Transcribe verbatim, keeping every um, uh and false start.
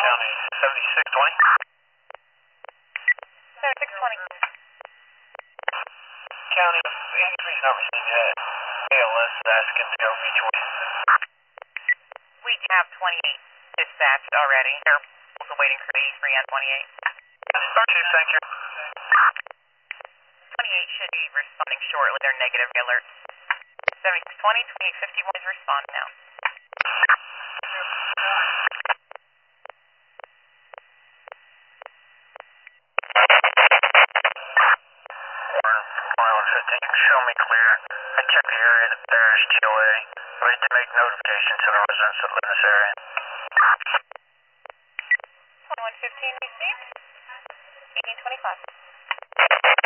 County seventy-six twenty. seventy-six twenty. County, eighty-three's not received yet. A L S is asking to go each way. We have twenty-eight dispatched already. They're also waiting for eighty-three on twenty-eight. Star Chief, thank you. twenty-eight should be responding shortly. They're negative alert. seventy-six twenty, twenty-eight fifty-one is responding now. one fifteen, show me clear. I checked the area that there's G O A, but I did make notification to the residents that live in this area. twenty-one fifteen received. eighteen twenty-five.